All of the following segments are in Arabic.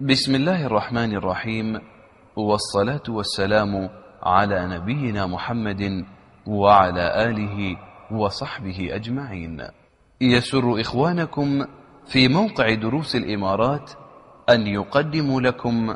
بسم الله الرحمن الرحيم، والصلاة والسلام على نبينا محمد وعلى آله وصحبه أجمعين. يسر إخوانكم في موقع دروس الإمارات أن يقدموا لكم.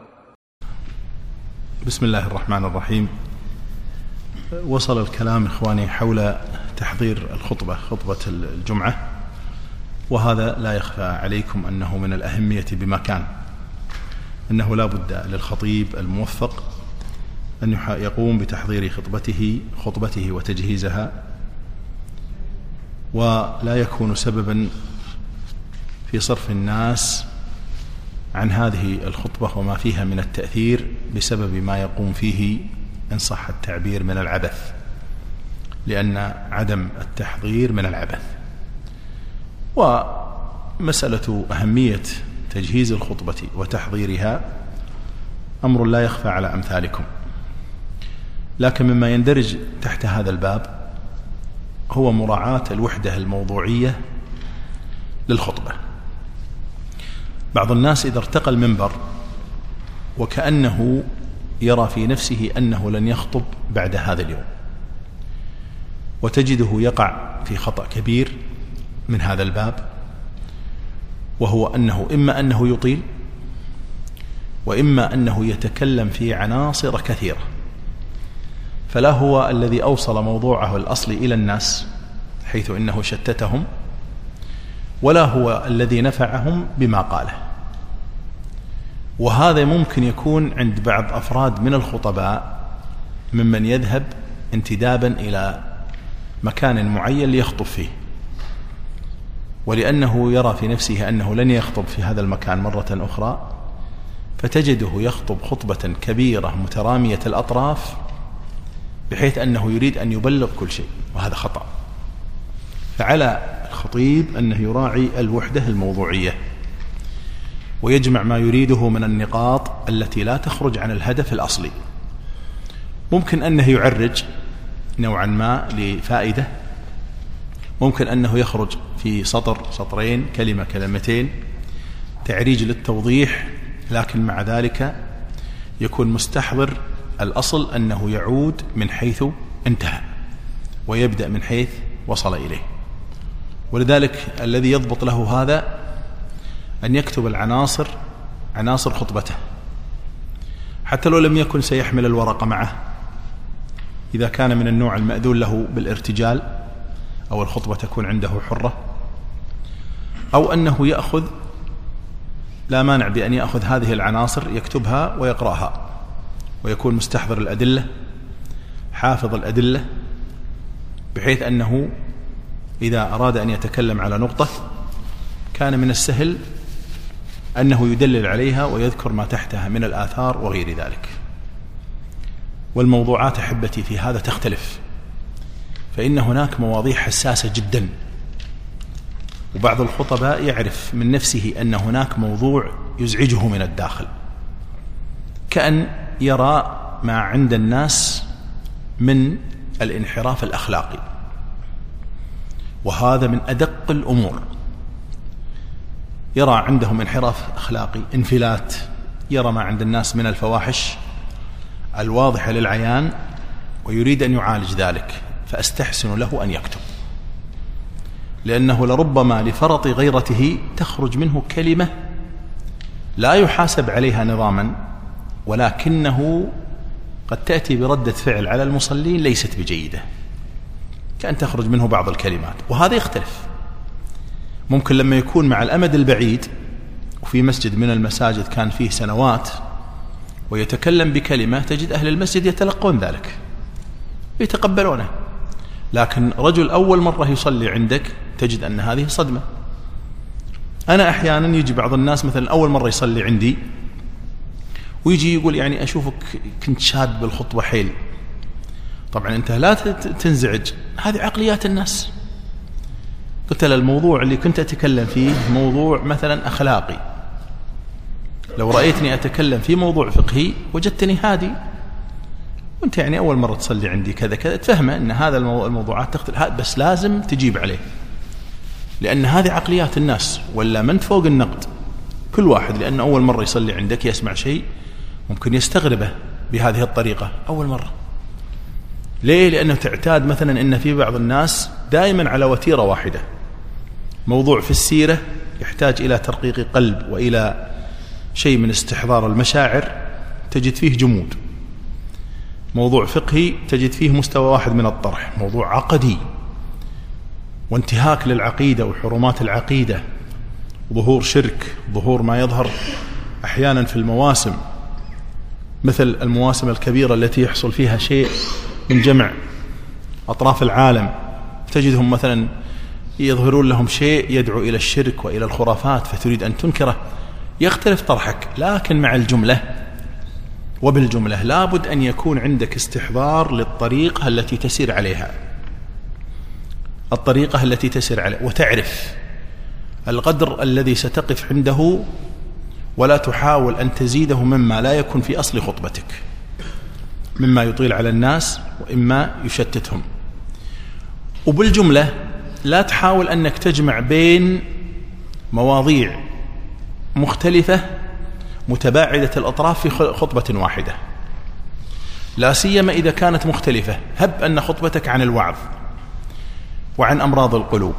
بسم الله الرحمن الرحيم. وصل الكلام إخواني حول تحضير الخطبة، خطبة الجمعة، وهذا لا يخفى عليكم أنه من الأهمية بمكان، أنه لا بد للخطيب الموفق أن يقوم بتحضير خطبته وتجهيزها، ولا يكون سببا في صرف الناس عن هذه الخطبة وما فيها من التأثير بسبب ما يقوم فيه إن صح التعبير من العبث، لأن عدم التحضير من العبث. ومسألة أهمية تجهيز الخطبة وتحضيرها أمر لا يخفى على أمثالكم، لكن مما يندرج تحت هذا الباب هو مراعاة الوحدة الموضوعية للخطبة. بعض الناس إذا ارتقى المنبر وكأنه يرى في نفسه أنه لن يخطب بعد هذا اليوم، وتجده يقع في خطأ كبير من هذا الباب، وهو إما أنه يطيل، وإما أنه يتكلم في عناصر كثيرة، فلا هو الذي أوصل موضوعه الأصلي إلى الناس حيث إنه شتتهم، ولا هو الذي نفعهم بما قاله. وهذا ممكن يكون عند بعض أفراد من الخطباء ممن يذهب انتدابا إلى مكان معين ليخطب فيه، ولأنه يرى في نفسه أنه لن يخطب في هذا المكان مرة أخرى، فتجده يخطب خطبة كبيرة مترامية الأطراف بحيث أنه يريد أن يبلغ كل شيء، وهذا خطأ. فعلى الخطيب أنه يراعي الوحدة الموضوعية، ويجمع ما يريده من النقاط التي لا تخرج عن الهدف الأصلي. ممكن أنه يعرج نوعا ما لفائدة، ممكن أنه يخرج في سطر سطرين، كلمة كلمتين، تعريج للتوضيح، لكن مع ذلك يكون مستحضر الأصل أنه يعود من حيث انتهى ويبدأ من حيث وصل إليه. ولذلك الذي يضبط له هذا أن يكتب عناصر خطبته، حتى لو لم يكن سيحمل الورقة معه، إذا كان من النوع المأذون له بالارتجال أو الخطبة تكون عنده حرة، أو أنه يأخذ، لا مانع بأن يأخذ هذه العناصر يكتبها ويقرأها، ويكون مستحضر الأدلة، حافظ الأدلة، بحيث أنه إذا أراد أن يتكلم على نقطة كان من السهل أنه يدلل عليها ويذكر ما تحتها من الآثار وغير ذلك. والموضوعات أحبتي في هذا تختلف، فإن هناك مواضيع حساسة جدا، وبعض الخطباء يعرف من نفسه أن هناك موضوع يزعجه من الداخل، كأن يرى ما عند الناس من الانحراف الأخلاقي، وهذا من أدق الأمور. يرى عندهم انحراف أخلاقي، انفلات، يرى ما عند الناس من الفواحش الواضحة للعيان، ويريد أن يعالج ذلك، فأستحسن له أن يكتب، لأنه لربما لفرط غيرته تخرج منه كلمة لا يحاسب عليها نظاما، ولكنه قد تأتي بردة فعل على المصلين ليست بجيدة، كأن تخرج منه بعض الكلمات. وهذا يختلف، ممكن لما يكون مع الأمد البعيد وفي مسجد من المساجد كان فيه سنوات ويتكلم بكلمة، تجد أهل المسجد يتلقون ذلك يتقبلونه، لكن رجل أول مرة يصلي عندك تجد أن هذه صدمة. أنا أحيانا يجي بعض الناس مثلا أول مرة يصلي عندي ويجي يقول يعني أشوفك كنت شاد بالخطبة حيل. طبعا أنت لا تنزعج، هذه عقليات الناس. قلت له الموضوع اللي كنت أتكلم فيه موضوع مثلا أخلاقي، لو رأيتني أتكلم في موضوع فقهي وجدتني هادي، وانت يعني أول مرة تصلي عندي كذا كذا، تفهمه أن هذا الموضوعات تختلف، بس لازم تجيب عليه، لأن هذه عقليات الناس، ولا من فوق النقد كل واحد، لأن أول مرة يصلي عندك يسمع شيء ممكن يستغربه بهذه الطريقة أول مرة. ليه؟ لأنه تعتاد مثلا أن في بعض الناس دائما على وتيرة واحدة. موضوع في السيرة يحتاج إلى ترقيق قلب وإلى شيء من استحضار المشاعر، تجد فيه جمود. موضوع فقهي تجد فيه مستوى واحد من الطرح. موضوع عقدي وانتهاك للعقيدة وحرمات العقيدة، ظهور شرك، ظهور ما يظهر أحيانا في المواسم، مثل المواسم الكبيرة التي يحصل فيها شيء من جمع أطراف العالم، تجدهم مثلا يظهرون لهم شيء يدعو إلى الشرك وإلى الخرافات فتريد أن تنكره. يختلف طرحك، لكن مع الجملة وبالجملة لابد أن يكون عندك استحضار للطريقة التي تسير عليها، الطريقة التي تسير عليها، وتعرف القدر الذي ستقف عنده، ولا تحاول أن تزيده مما لا يكون في أصل خطبتك، مما يطيل على الناس وإما يشتتهم. وبالجملة لا تحاول أنك تجمع بين مواضيع مختلفة متباعدة الأطراف في خطبة واحدة، لا سيما إذا كانت مختلفة. هب أن خطبتك عن الوعظ وعن أمراض القلوب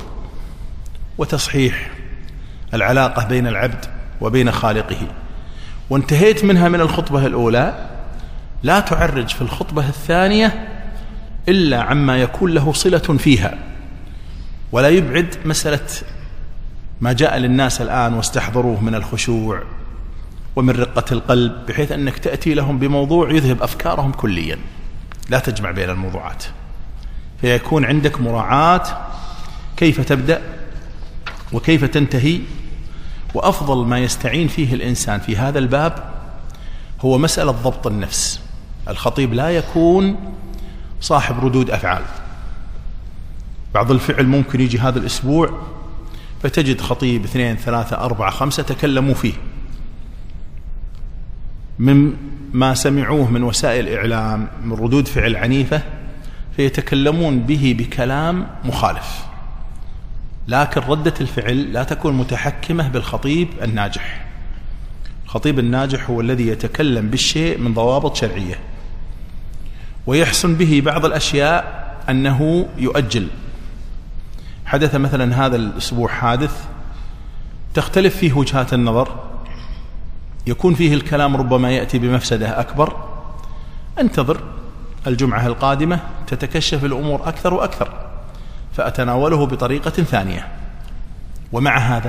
وتصحيح العلاقة بين العبد وبين خالقه، وانتهيت منها من الخطبة الأولى، لا تعرج في الخطبة الثانية إلا عما يكون له صلة فيها، ولا يبعد مسألة ما جاء للناس الآن واستحضروه من الخشوع ومن رقة القلب، بحيث أنك تأتي لهم بموضوع يذهب أفكارهم كليا. لا تجمع بين الموضوعات، فيكون عندك مراعاة كيف تبدأ وكيف تنتهي. وأفضل ما يستعين فيه الإنسان في هذا الباب هو مسألة ضبط النفس. الخطيب لا يكون صاحب ردود أفعال. بعض الفعل ممكن يجي هذا الأسبوع فتجد خطيب 2 3 4 5 تكلموا فيه مما سمعوه من وسائل الإعلام من ردود فعل عنيفة، فيتكلمون به بكلام مخالف، لكن ردة الفعل لا تكون متحكمة بالخطيب الناجح. الخطيب الناجح هو الذي يتكلم بالشيء من ضوابط شرعية، ويحسن به بعض الأشياء أنه يؤجل. حدث مثلا هذا الأسبوع حادث تختلف فيه وجهات النظر، يكون فيه الكلام ربما يأتي بمفسدة أكبر، انتظر الجمعة القادمة تتكشف الأمور أكثر وأكثر، فأتناوله بطريقة ثانية. ومع هذا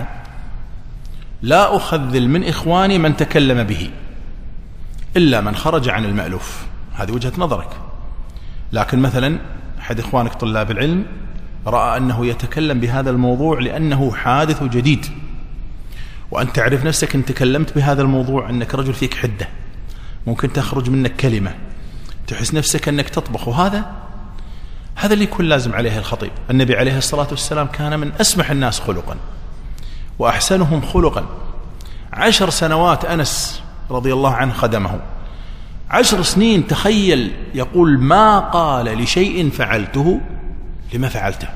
لا أخذل من إخواني من تكلم به إلا من خرج عن المألوف، هذه وجهة نظرك. لكن مثلا أحد إخوانك طلاب العلم رأى أنه يتكلم بهذا الموضوع لأنه حادث جديد، وأن تعرف نفسك أن تكلمت بهذا الموضوع أنك رجل فيك حدة، ممكن تخرج منك كلمة تحس نفسك أنك تطبخ، وهذا اللي يكون لازم عليه الخطيب. النبي عليه الصلاة والسلام كان من أسمح الناس خلقا وأحسنهم خلقا. 10 سنوات أنس رضي الله عنه خدمه، 10 سنين، تخيل، يقول ما قال لشيء فعلته لما فعلته،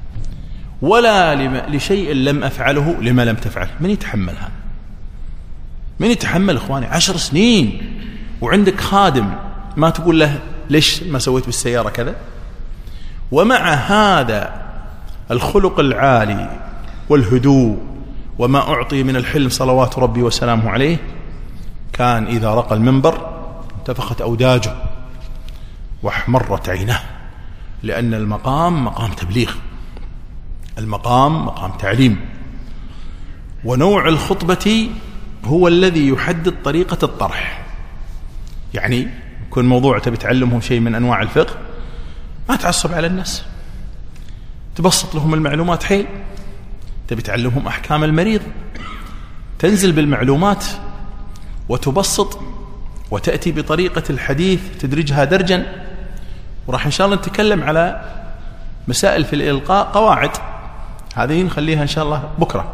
ولا لشيء لم أفعله لما لم تفعله. من يتحملها؟ من يتحمل إخواني 10 سنين وعندك خادم ما تقول له ليش ما سويت بالسيارة كذا؟ ومع هذا الخلق العالي والهدوء وما أعطي من الحلم صلوات ربي وسلامه عليه، كان إذا رقى المنبر انتفخت أوداجه واحمرت عينه، لأن المقام مقام تبليغ، المقام مقام تعليم، ونوع الخطبة هو الذي يحدد طريقة الطرح. يعني يكون موضوع تبي تعلمهم شيء من أنواع الفقه، ما تعصب على الناس، تبسط لهم المعلومات حيل. تبي تعلمهم أحكام المريض، تنزل بالمعلومات وتبسط وتأتي بطريقة الحديث تدرجها درجا. وراح إن شاء الله نتكلم على مسائل في الإلقاء، قواعد هذه نخليها إن شاء الله بكرة،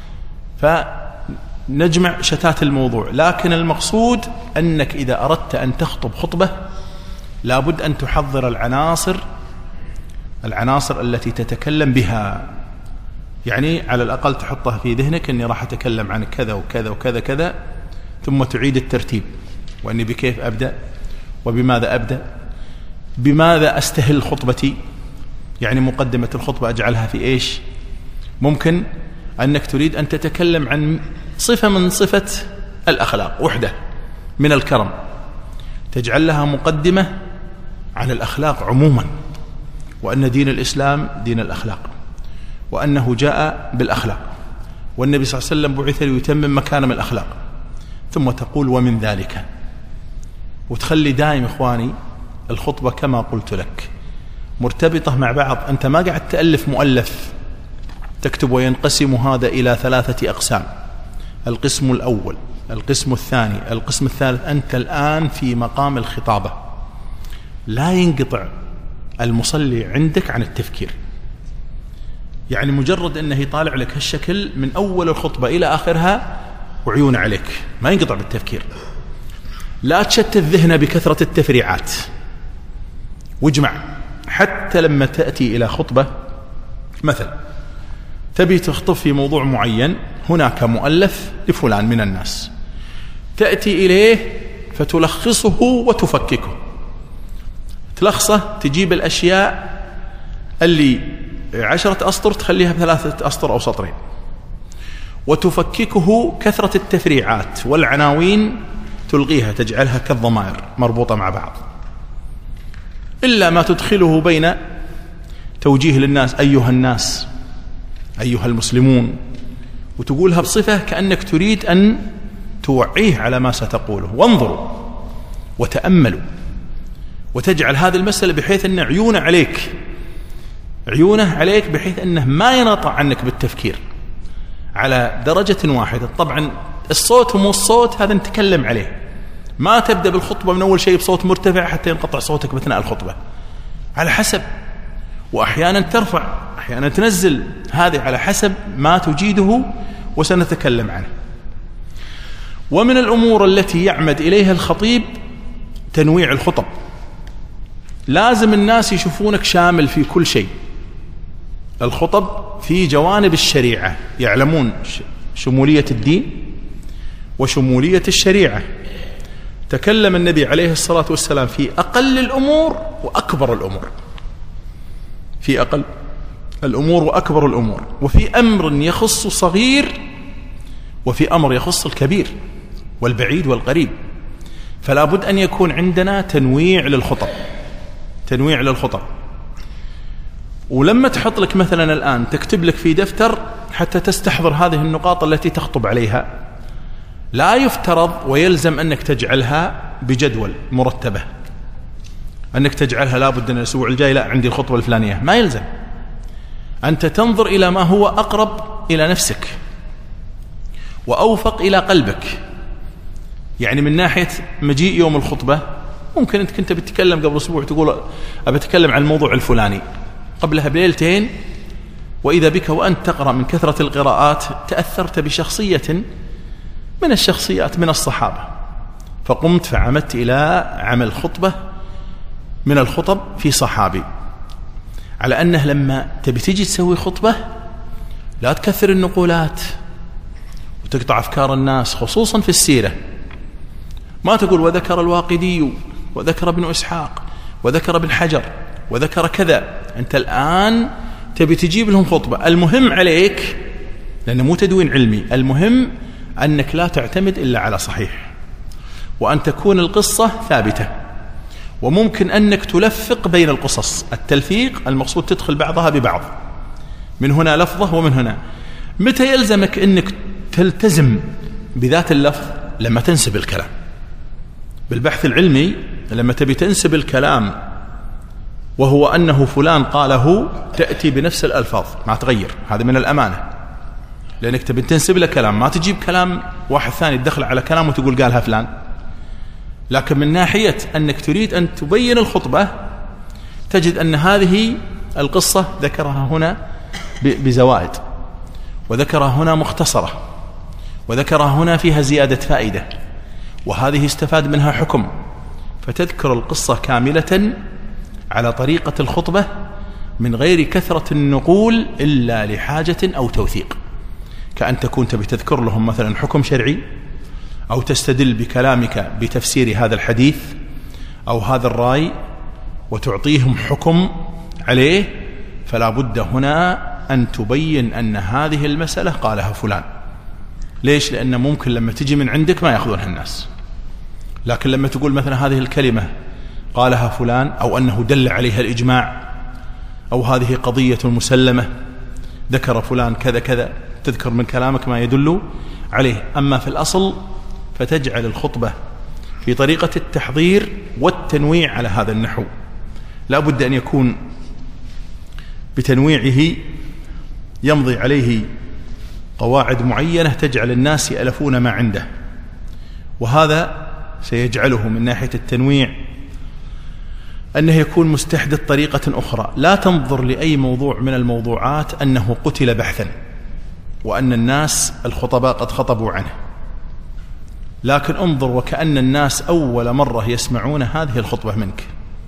فنجمع شتات الموضوع. لكن المقصود أنك إذا أردت أن تخطب خطبة لابد أن تحضر العناصر التي تتكلم بها. يعني على الأقل تحطها في ذهنك أني راح أتكلم عن كذا وكذا وكذا كذا، ثم تعيد الترتيب، وأني بكيف أبدأ وبماذا أبدأ، بماذا أستهل خطبتي، يعني مقدمة الخطبة أجعلها في إيش. ممكن أنك تريد أن تتكلم عن صفة من صفة الأخلاق، وحدة من الكرم، تجعل لها مقدمة عن الأخلاق عموما، وأن دين الإسلام دين الأخلاق، وأنه جاء بالأخلاق، والنبي صلى الله عليه وسلم بعث ليتمم مكارم الأخلاق، ثم تقول ومن ذلك، وتخلي دائم إخواني الخطبة كما قلت لك مرتبطة مع بعض. أنت ما قاعد تألف مؤلف تكتب وينقسم هذا إلى 3 أقسام، القسم الأول، القسم الثاني، القسم الثالث. أنت الآن في مقام الخطابة، لا ينقطع المصلي عندك عن التفكير، يعني مجرد أنه يطالع لك هالشكل من أول الخطبة إلى آخرها وعيون عليك، ما ينقطع بالتفكير. لا تشتت ذهنه بكثرة التفريعات، واجمع. حتى لما تأتي إلى خطبة مثلا تبي تخطب في موضوع معين، هناك مؤلف لفلان من الناس، تأتي إليه فتلخصه وتفككه. تلخصه، تجيب الأشياء اللي 10 أسطر تخليها ب3 أسطر أو سطرين، وتفككه كثرة التفريعات والعناوين تلغيها، تجعلها كالضمائر مربوطة مع بعض، إلا ما تدخله بين توجيه للناس، أيها الناس، أيها المسلمون، وتقولها بصفة كأنك تريد أن توعيه على ما ستقوله. وانظروا وتأملوا، وتجعل هذه المسألة بحيث أن عيونه عليك بحيث أنه ما ينقطع عنك بالتفكير على درجة واحدة. طبعا الصوت ومو الصوت هذا نتكلم عليه، ما تبدأ بالخطبة من أول شيء بصوت مرتفع حتى ينقطع صوتك بأثناء الخطبة، على حسب، وأحيانا ترفع أحيانا تنزل، هذه على حسب ما تجيده وسنتكلم عنه. ومن الأمور التي يعمد إليها الخطيب تنويع الخطب. لازم الناس يشوفونك شامل في كل شيء. الخطب في جوانب الشريعة، يعلمون شمولية الدين وشمولية الشريعة. تكلم النبي عليه الصلاة والسلام في أقل الأمور وأكبر الأمور، في أقل الأمور وأكبر الأمور، وفي أمر يخص صغير وفي أمر يخص الكبير والبعيد والقريب. فلا بد أن يكون عندنا تنويع للخطب. ولما تحط لك مثلا الآن تكتب لك في دفتر حتى تستحضر هذه النقاط التي تخطب عليها، لا يفترض ويلزم أنك تجعلها بجدول مرتبة، أنك تجعلها لا بد أن الأسبوع الجاي لا عندي الخطبة الفلانية، ما يلزم. أنت تنظر إلى ما هو أقرب إلى نفسك وأوفق إلى قلبك. يعني من ناحية مجيء يوم الخطبة، ممكن أنت كنت بتتكلم قبل أسبوع تقول أبتكلم عن الموضوع الفلاني، قبلها بليلتين وإذا بك وأنت تقرأ من كثرة القراءات تأثرت بشخصية من الشخصيات من الصحابة، فقمت فعمدت إلى عمل خطبة من الخطب في صحابي، على أنه لما تبي تجي تسوي خطبة لا تكثر النقولات وتقطع أفكار الناس، خصوصا في السيرة. ما تقول وذكر الواقدي وذكر ابن إسحاق وذكر ابن حجر وذكر كذا. أنت الآن تبي تجيب لهم خطبة، المهم عليك، لأنه مو تدوين علمي، المهم أنك لا تعتمد إلا على صحيح، وأن تكون القصة ثابتة. وممكن أنك تلفق بين القصص، التلفيق المقصود تدخل بعضها ببعض، من هنا لفظة ومن هنا. متى يلزمك أنك تلتزم بذات اللفظ؟ لما تنسب الكلام. بالبحث العلمي لما تبي تنسب الكلام وهو أنه فلان قاله، تأتي بنفس الألفاظ ما تغير، هذا من الأمانة، لأنك تبي تنسب له كلام، ما تجيب كلام واحد ثاني تدخل على كلام وتقول قالها فلان. لكن من ناحية أنك تريد أن تبين الخطبة، تجد أن هذه القصة ذكرها هنا بزوائد، وذكرها هنا مختصرة، وذكرها هنا فيها زيادة فائدة، وهذه استفاد منها حكم، فتذكر القصة كاملة على طريقة الخطبة من غير كثرة النقول إلا لحاجة أو توثيق، كأن تكون تبي تذكر لهم مثلا حكم شرعي أو تستدل بكلامك بتفسير هذا الحديث أو هذا الرأي وتعطيهم حكم عليه، فلا بد هنا أن تبين أن هذه المسألة قالها فلان. ليش؟ لأن ممكن لما تجي من عندك ما يأخذونها الناس، لكن لما تقول مثلا هذه الكلمة قالها فلان أو أنه دل عليها الإجماع أو هذه قضية مسلمة ذكر فلان كذا كذا، تذكر من كلامك ما يدل عليه. أما في الأصل فتجعل الخطبة في طريقة التحضير والتنويع على هذا النحو، لا بد أن يكون بتنويعه يمضي عليه قواعد معينة تجعل الناس يألفون ما عنده، وهذا سيجعله من ناحية التنويع أنه يكون مستحدث طريقة أخرى. لا تنظر لأي موضوع من الموضوعات أنه قتل بحثا وأن الناس الخطباء قد خطبوا عنه، لكن انظر وكأن الناس أول مرة يسمعون هذه الخطبة منك،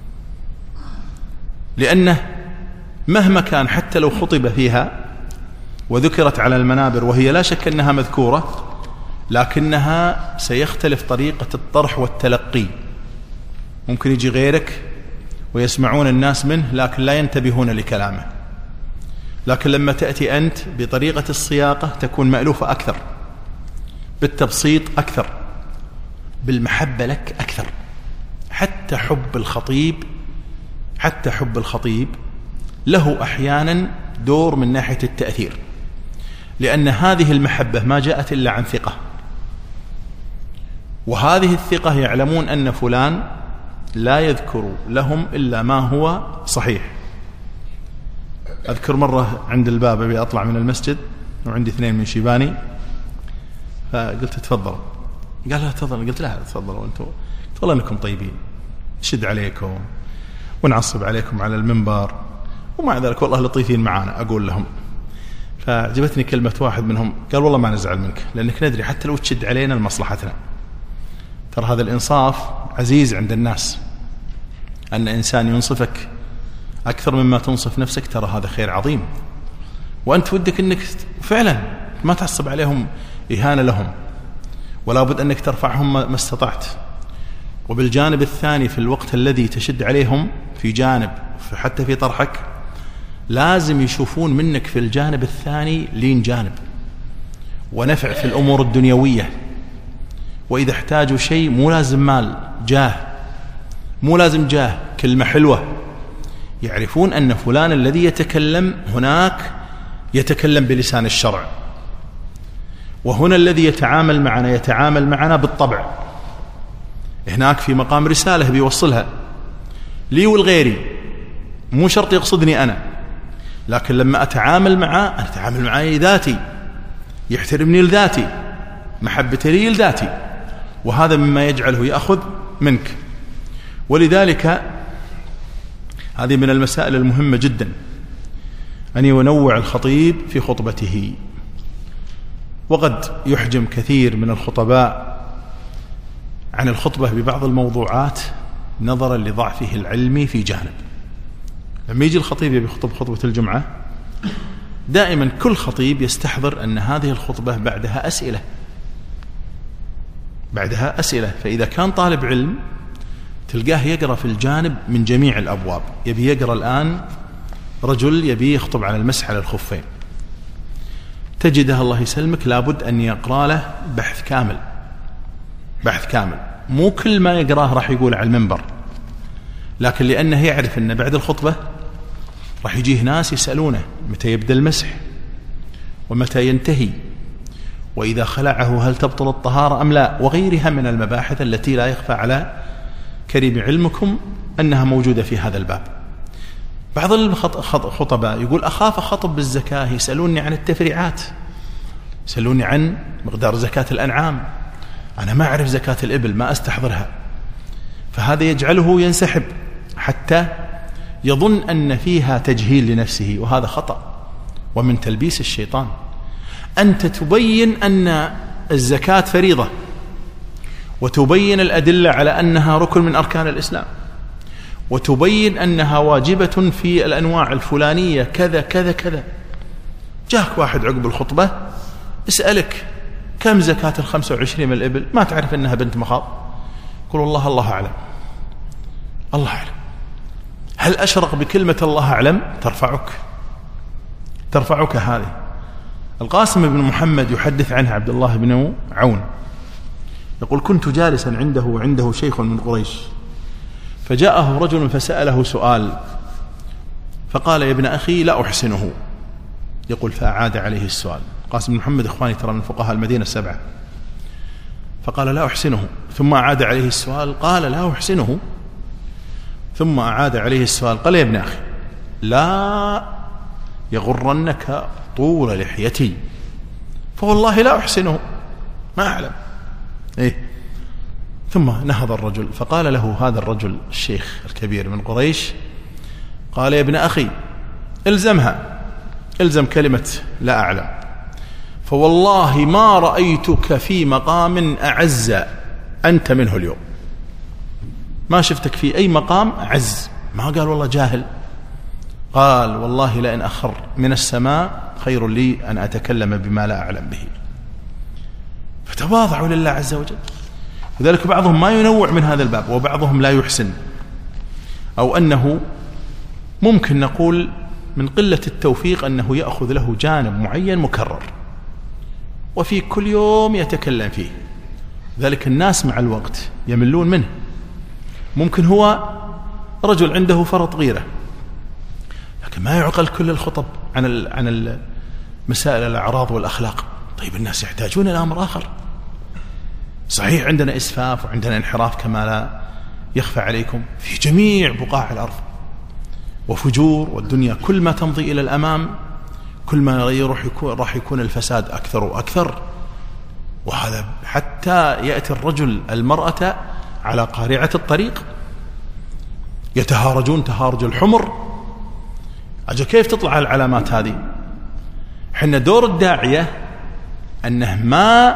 لأنه مهما كان حتى لو خطب فيها وذكرت على المنابر وهي لا شك أنها مذكورة، لكنها سيختلف طريقة الطرح والتلقي. ممكن يجي غيرك ويسمعون الناس منه لكن لا ينتبهون لكلامه، لكن لما تأتي أنت بطريقة الصياغة تكون مألوفة أكثر، بالتبسيط أكثر، بالمحبة لك أكثر. حتى حب الخطيب له أحيانا دور من ناحية التأثير، لأن هذه المحبة ما جاءت إلا عن ثقة، وهذه الثقة يعلمون أن فلان لا يذكر لهم إلا ما هو صحيح. أذكر مرة عند الباب أبي أطلع من المسجد وعندي 2 من شيباني، فقلت تفضل، قال لا تفضل، قلت لا تفضلوا أنتم، قلت والله أنكم طيبين، نشد عليكم ونعصب عليكم على المنبر ومع ذلك والله لطيفين معانا، أقول لهم. فعجبتني كلمة واحد منهم قال والله ما نزعل منك لأنك ندري حتى لو تشد علينا لمصلحتنا. ترى هذا الإنصاف عزيز عند الناس، أن إنسان ينصفك أكثر مما تنصف نفسك، ترى هذا خير عظيم، وأنت ودك أنك فعلا ما تعصب عليهم إهانة لهم، ولا بد أنك ترفعهم ما استطعت. وبالجانب الثاني في الوقت الذي تشد عليهم في جانب حتى في طرحك لازم يشوفون منك في الجانب الثاني لين جانب ونفع في الأمور الدنيوية. وإذا احتاجوا شيء مو لازم مال، جاه، مو لازم جاه، كلمة حلوة، يعرفون أن فلان الذي يتكلم هناك يتكلم بلسان الشرع، وهنا الذي يتعامل معنا بالطبع، هناك في مقام رسالة بيوصلها لي والغيري، مو شرط يقصدني أنا، لكن لما أتعامل معه أتعامل معه ذاتي، يحترمني لذاتي، محبتي لي لذاتي، وهذا مما يجعله يأخذ منك. ولذلك هذه من المسائل المهمة جدا أن ينوع الخطيب في خطبته. وقد يحجم كثير من الخطباء عن الخطبة ببعض الموضوعات نظرا لضعفه العلمي في جانب. لما يجي الخطيب يخطب خطبة الجمعة دائما كل خطيب يستحضر أن هذه الخطبة بعدها أسئلة، فإذا كان طالب علم تلقاه يقرأ في الجانب من جميع الأبواب. يبي يقرأ الآن رجل يبي يخطب على المسح على الخفين، تجده الله يسلمك لابد أن يقرأ له بحث كامل، مو كل ما يقرأه راح يقول على المنبر، لكن لأنه يعرف أن بعد الخطبة راح يجيه ناس يسألونه متى يبدأ المسح ومتى ينتهي، وإذا خلعه هل تبطل الطهارة أم لا، وغيرها من المباحث التي لا يخفى على كريم علمكم أنها موجودة في هذا الباب. بعض الخطباء يقول أخاف أخطب بالزكاة، يسألوني عن التفريعات، يسألوني عن مقدار زكاة الأنعام، أنا ما أعرف زكاة الإبل، ما أستحضرها، فهذا يجعله ينسحب حتى يظن أن فيها تجهيل لنفسه، وهذا خطأ ومن تلبيس الشيطان. أنت تبين أن الزكاة فريضة وتبين الأدلة على أنها ركن من أركان الإسلام، وتبين أنها واجبة في الأنواع الفلانية كذا كذا كذا. جاك واحد عقب الخطبة اسألك كم زكاة 25 من الإبل، ما تعرف أنها بنت مخاض، قل والله الله أعلم، الله أعلم. هل أشرق بكلمة الله أعلم؟ ترفعك هذه. القاسم بن محمد يحدث عنه عبد الله بن عون يقول: كنت جالسا عنده وعنده شيخ من قريش، فجاءه رجل فسأله سؤال، فقال: يا ابن أخي لا أحسنه. يقول: فأعاد عليه السؤال. قاسم بن محمد إخواني ترى من فقهاء المدينة 7، فقال: لا أحسنه. ثم أعاد عليه السؤال، قال: لا أحسنه. ثم أعاد عليه السؤال، قال: يا ابن أخي لا يغرنك طول لحيتي، فوالله لا أحسنه، ما أعلم. ثم نهض الرجل فقال له هذا الرجل الشيخ الكبير من قريش، قال: يا ابن أخي إلزمها، إلزم كلمة لا أعلم، فوالله ما رأيتك في مقام أعز أنت منه اليوم، ما شفتك في أي مقام أعز. ما قال والله جاهل، قال: والله لئن أخر من السماء خير لي أن أتكلم بما لا أعلم به. فتواضعوا لله عز وجل. لذلك بعضهم ما ينوع من هذا الباب، وبعضهم لا يحسن، أو أنه ممكن نقول من قلة التوفيق أنه يأخذ له جانب معين مكرر وفي كل يوم يتكلم فيه. ذلك الناس مع الوقت يملون منه. ممكن هو رجل عنده فرط غيرة، لكن ما يعقل كل الخطب عن مسائل الأعراض والأخلاق. طيب الناس يحتاجون إلى أمر آخر. صحيح عندنا إسفاف وعندنا انحراف كما لا يخفى عليكم في جميع بقاع الأرض، وفجور، والدنيا كل ما تمضي إلى الأمام كل ما راح يكون الفساد أكثر وأكثر. وهذا حتى يأتي الرجل المرأة على قارعة الطريق، يتهارجون تهارج الحمر. أجل كيف تطلع العلامات هذه؟ حنا دور الداعية أنه ما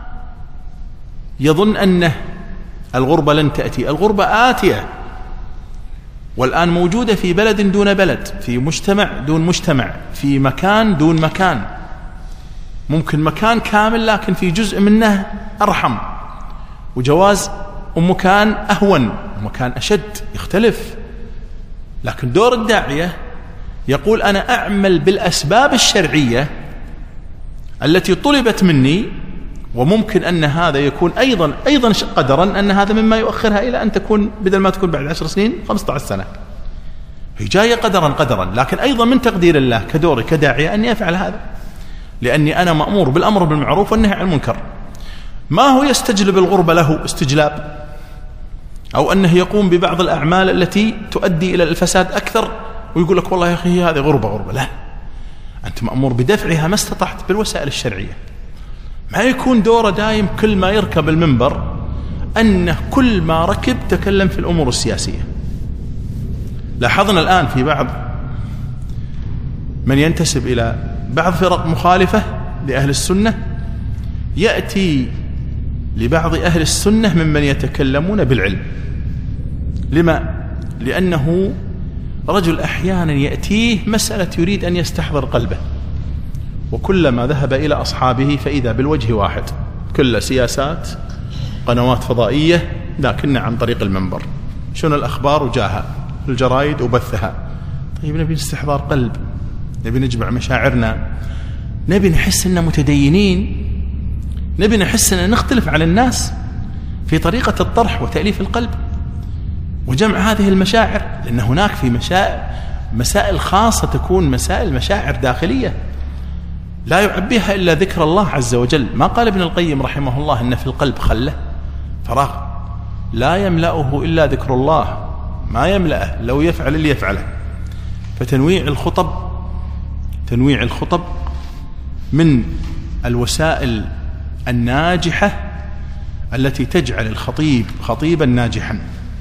يظن أنه الغربة لن تأتي، الغربة آتية، والآن موجودة في بلد دون بلد، في مجتمع دون مجتمع، في مكان دون مكان. ممكن مكان كامل لكن في جزء منه أرحم وجواز، ومكان أهون ومكان أشد، يختلف. لكن دور الداعية يقول: أنا أعمل بالأسباب الشرعية التي طلبت مني، وممكن أن هذا يكون أيضا قدرا أن هذا مما يؤخرها إلى أن تكون بدل ما تكون بعد 10 سنين 15 سنة، هي جاية قدرا، لكن أيضا من تقدير الله كدوري كداعية أني أفعل هذا، لأني أنا مأمور بالأمر بالمعروف والنهي عن المنكر. ما هو يستجلب الغربة له استجلاب، أو أنه يقوم ببعض الأعمال التي تؤدي إلى الفساد أكثر ويقول لك والله يا أخي هذه غربة. لا، أنت مأمور بدفعها ما استطعت بالوسائل الشرعية. ما يكون دوره دائم كل ما يركب المنبر أنه كل ما ركب تكلم في الأمور السياسية. لاحظنا الآن في بعض من ينتسب إلى بعض فرق مخالفة لأهل السنة، يأتي لبعض أهل السنة ممن يتكلمون بالعلم. لما؟ لأنه رجل أحيانا يأتيه مسألة يريد أن يستحضر قلبه، وكلما ذهب إلى أصحابه فإذا بالوجه واحد، كل سياسات قنوات فضائية لكن عن طريق المنبر. شنو الأخبار وجاها الجرايد وبثها. طيب نبي استحضار قلب، نبي نجمع مشاعرنا، نبي نحس أننا متدينين، نبي نحس أننا نختلف عن الناس في طريقة الطرح وتأليف القلب وجمع هذه المشاعر. لأن هناك في مسائل خاصة تكون مسائل مشاعر داخلية لا يعبيها إلا ذكر الله عز وجل. ما قال ابن القيم رحمه الله إن في القلب خلة، فراغ لا يملأه إلا ذكر الله، ما يملأه لو يفعل اللي يفعله. فتنويع الخطب من الوسائل الناجحة التي تجعل الخطيب خطيبا ناجحا.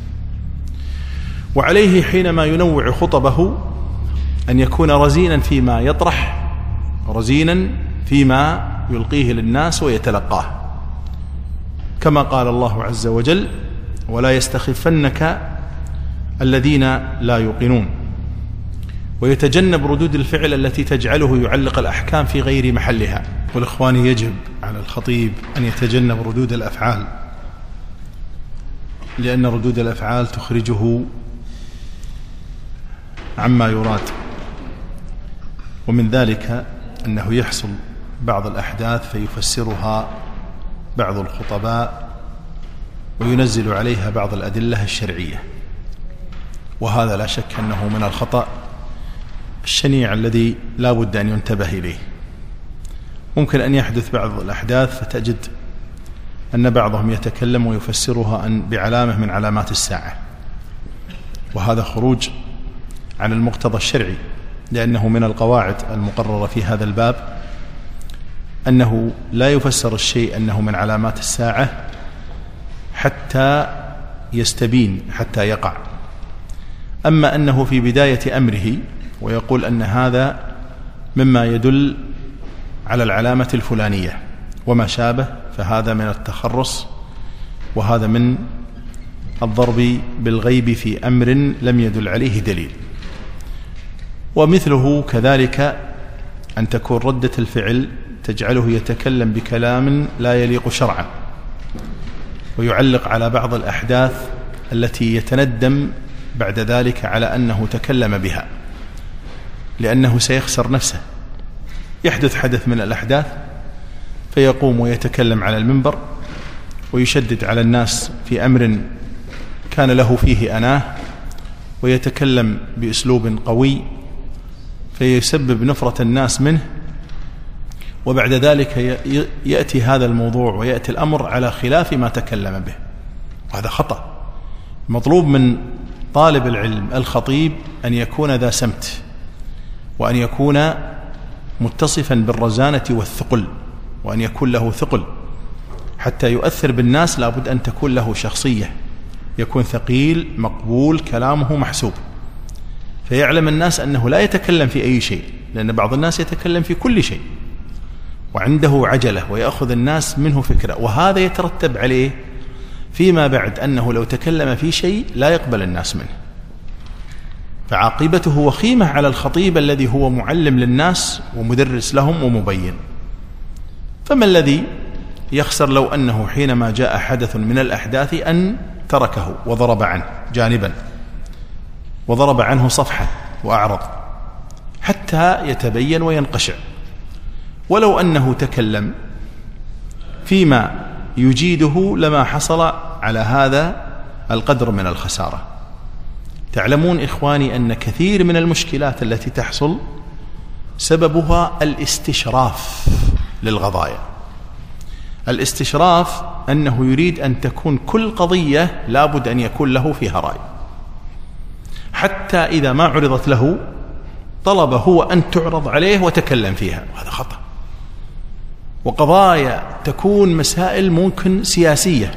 وعليه حينما ينوع خطبه أن يكون رزينا فيما يطرح، رزينا فيما يلقيه للناس ويتلقاه، كما قال الله عز وجل: ولا يستخفنك الذين لا يوقنون، ويتجنب ردود الفعل التي تجعله يعلق الأحكام في غير محلها. والإخوان يجب على الخطيب أن يتجنب ردود الأفعال، لأن ردود الأفعال تخرجه عما يراد. ومن ذلك أنه يحصل بعض الأحداث فيفسرها بعض الخطباء وينزل عليها بعض الأدلة الشرعية، وهذا لا شك أنه من الخطأ الشنيع الذي لا بد أن ينتبه إليه. ممكن أن يحدث بعض الأحداث فتجد أن بعضهم يتكلم ويفسرها بعلامة من علامات الساعة، وهذا خروج عن المقتضى الشرعي، لأنه من القواعد المقررة في هذا الباب أنه لا يفسر الشيء أنه من علامات الساعة حتى يستبين، حتى يقع. أما أنه في بداية أمره ويقول أن هذا مما يدل على العلامة الفلانية وما شابه، فهذا من التخرص، وهذا من الضرب بالغيب في أمر لم يدل عليه دليل. ومثله كذلك أن تكون ردة الفعل تجعله يتكلم بكلام لا يليق شرعا، ويعلق على بعض الأحداث التي يتندم بعد ذلك على أنه تكلم بها، لأنه سيخسر نفسه. يحدث حدث من الأحداث فيقوم ويتكلم على المنبر ويشدد على الناس في أمر كان له فيه أناه، ويتكلم بأسلوب قوي فيسبب نفرة الناس منه، وبعد ذلك يأتي هذا الموضوع ويأتي الأمر على خلاف ما تكلم به، وهذا خطأ. مطلوب من طالب العلم الخطيب أن يكون ذا سمت، وأن يكون متصفا بالرزانة والثقل، وأن يكون له ثقل حتى يؤثر بالناس. لابد أن تكون له شخصية، يكون ثقيل مقبول كلامه محسوب، فيعلم الناس أنه لا يتكلم في أي شيء، لأن بعض الناس يتكلم في كل شيء وعنده عجلة ويأخذ الناس منه فكرة، وهذا يترتب عليه فيما بعد أنه لو تكلم في شيء لا يقبل الناس منه، فعاقبته وخيمة على الخطيب الذي هو معلم للناس ومدرس لهم ومبين. فما الذي يخسر لو أنه حينما جاء حدث من الأحداث أن تركه وضرب عنه جانبا، وضرب عنه صفحة وأعرض حتى يتبين وينقشع، ولو أنه تكلم فيما يجيده لما حصل على هذا القدر من الخسارة. تعلمون إخواني أن كثير من المشكلات التي تحصل سببها الاستشراف للقضايا. الاستشراف أنه يريد أن تكون كل قضية لابد أن يكون له فيها رأي، حتى إذا ما عرضت له طلب هو أن تعرض عليه وتكلم فيها، وهذا خطأ. وقضايا تكون مسائل ممكن سياسية،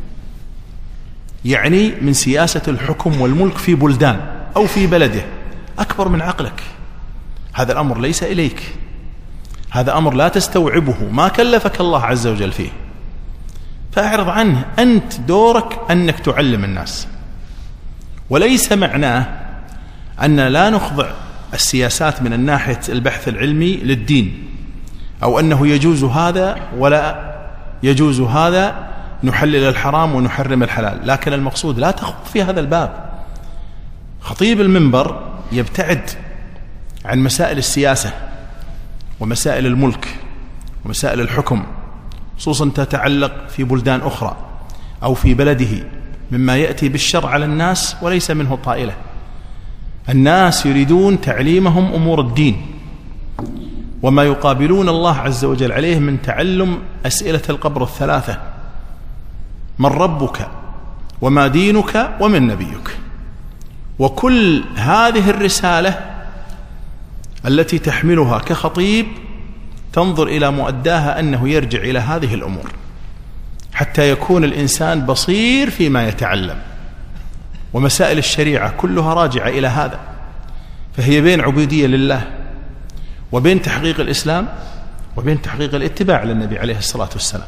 يعني من سياسة الحكم والملك في بلدان أو في بلده أكبر من عقلك، هذا الأمر ليس إليك، هذا أمر لا تستوعبه، ما كلفك الله عز وجل فيه، فأعرض عنه. أنت دورك أنك تعلم الناس، وليس معناه أن لا نخضع السياسات من الناحية البحث العلمي للدين، أو أنه يجوز هذا ولا يجوز هذا، نحلل الحرام ونحرم الحلال، لكن المقصود لا تخوض في هذا الباب. خطيب المنبر يبتعد عن مسائل السياسة ومسائل الملك ومسائل الحكم، خصوصا تتعلق في بلدان أخرى أو في بلده، مما يأتي بالشر على الناس وليس منه طائلة. الناس يريدون تعليمهم أمور الدين، وما يقابلون الله عز وجل عليه من تعلم أسئلة القبر الثلاثة: من ربك وما دينك ومن نبيك. وكل هذه الرسالة التي تحملها كخطيب تنظر إلى مؤداها أنه يرجع إلى هذه الأمور حتى يكون الإنسان بصير فيما يتعلم. ومسائل الشريعة كلها راجعة إلى هذا، فهي بين عبودية لله وبين تحقيق الإسلام وبين تحقيق الاتباع للنبي عليه الصلاة والسلام.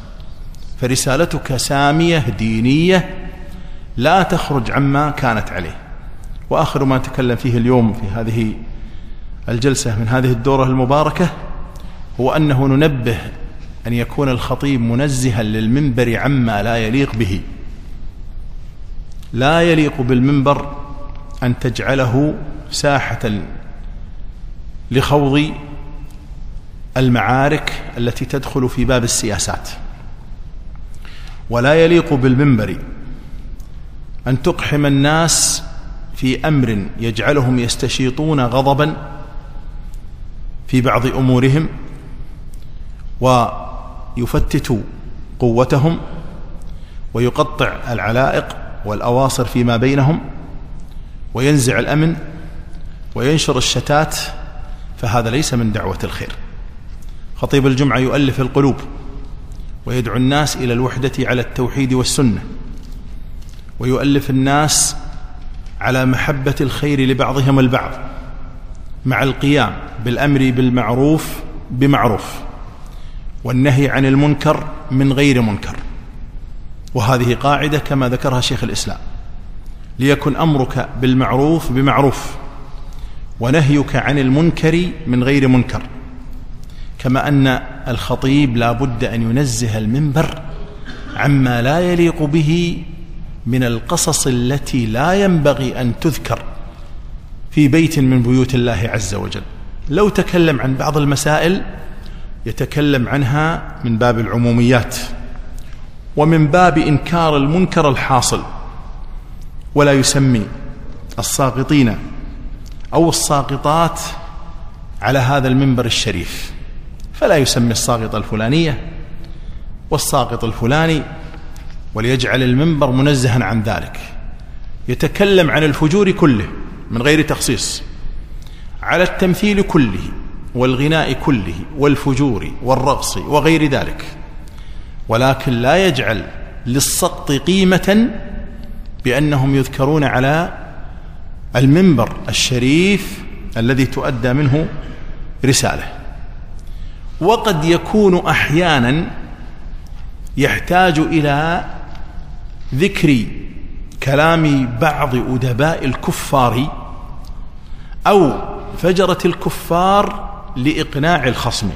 فرسالتك سامية دينية لا تخرج عما كانت عليه، وآخر ما نتكلم فيه اليوم في هذه الجلسة من هذه الدورة المباركة هو أنه ننبه أن يكون الخطيب منزها للمنبر عما لا يليق به. لا يليق بالمنبر أن تجعله ساحة لخوض المعارك التي تدخل في باب السياسات، ولا يليق بالمنبر أن تقحم الناس في أمر يجعلهم يستشيطون غضبا في بعض أمورهم ويفتت قوتهم ويقطع العلائق والأواصر فيما بينهم وينزع الأمن وينشر الشتات، فهذا ليس من دعوة الخير. خطيب الجمعة يؤلف القلوب ويدعو الناس إلى الوحدة على التوحيد والسنة، ويؤلف الناس على محبة الخير لبعضهم البعض مع القيام بالأمر بالمعروف بمعروف والنهي عن المنكر من غير منكر. وهذه قاعدة كما ذكرها شيخ الإسلام: ليكن أمرك بالمعروف بمعروف ونهيك عن المنكر من غير منكر. كما أن الخطيب لا بد أن ينزه المنبر عما لا يليق به من القصص التي لا ينبغي أن تذكر في بيت من بيوت الله عز وجل. لو تكلم عن بعض المسائل يتكلم عنها من باب العموميات ومن باب إنكار المنكر الحاصل، ولا يسمي الساقطين أو الساقطات على هذا المنبر الشريف، فلا يسمي الساقطة الفلانية والساقط الفلاني وليجعل المنبر منزها عن ذلك. يتكلم عن الفجور كله من غير تخصيص، على التمثيل كله والغناء كله والفجور والرقص وغير ذلك، ولكن لا يجعل للسقط قيمة بأنهم يذكرون على المنبر الشريف الذي تؤدى منه رسالة. وقد يكون أحيانا يحتاج إلى ذكر كلام بعض أدباء الكفار أو فجرة الكفار لإقناع الخصم،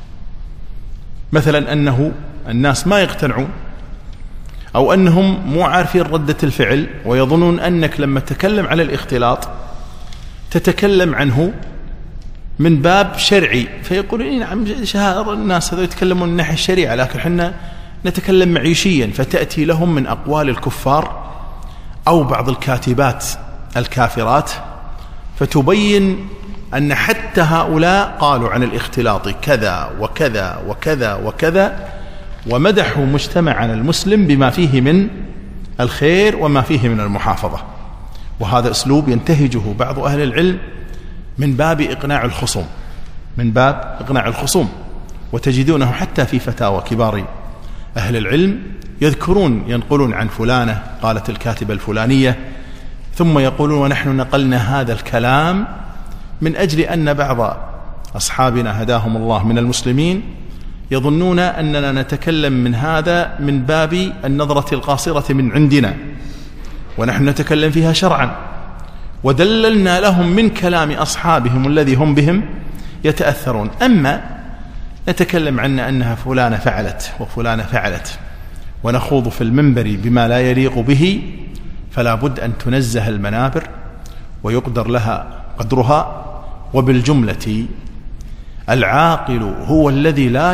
مثلا أنه الناس ما يقتنعون أو أنهم مو عارفين ردة الفعل ويظنون أنك لما تتكلم على الاختلاط تتكلم عنه من باب شرعي، فيقولون نعم الناس هذول يتكلمون من ناحية الشريعة لكن حنا نتكلم معيشيا، فتأتي لهم من أقوال الكفار أو بعض الكاتبات الكافرات فتبين أن حتى هؤلاء قالوا عن الاختلاط كذا وكذا وكذا وكذا، ومدحوا مجتمعنا المسلم بما فيه من الخير وما فيه من المحافظة. وهذا أسلوب ينتهجه بعض أهل العلم من باب إقناع الخصوم، من باب إقناع الخصوم، وتجدونه حتى في فتاوى كبار أهل العلم ينقلون عن فلانة قالت الكاتبة الفلانية، ثم يقولون ونحن نقلنا هذا الكلام من أجل أن بعض أصحابنا هداهم الله من المسلمين يظنون أننا نتكلم من هذا من باب النظرة القاصرة من عندنا، ونحن نتكلم فيها شرعا، ودللنا لهم من كلام أصحابهم الذي هم بهم يتأثرون. أما نتكلم عن أنها فلانة فعلت وفلانة فعلت ونخوض في المنبر بما لا يليق به، فلا بد أن تنزه المنابر ويقدر لها قدرها. وبالجملة العاقل هو الذي لا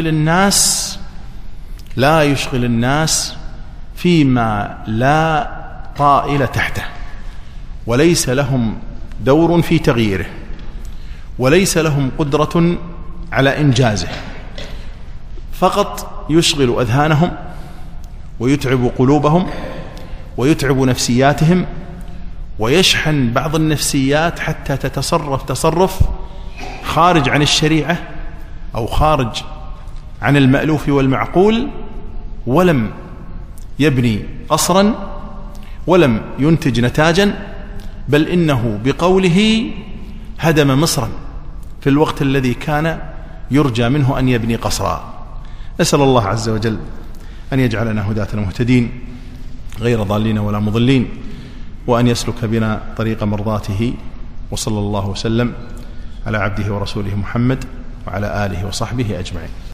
يشغل الناس فيما لا طائل تحته، وليس لهم دور في تغييره، وليس لهم قدرة على إنجازه، فقط يشغل أذهانهم ويتعب قلوبهم ويتعب نفسياتهم، ويشحن بعض النفسيات حتى تصرف خارج عن الشريعة أو خارج عن المألوف والمعقول، ولم يبني قصرا ولم ينتج نتاجا، بل إنه بقوله هدم مصرا في الوقت الذي كان يرجى منه أن يبني قصرا. نسأل الله عز وجل أن يجعلنا هداة مهتدين غير ضالين ولا مضلين، وأن يسلك بنا طريق مرضاته. وصلى الله وسلم على عبده ورسوله محمد وعلى آله وصحبه أجمعين.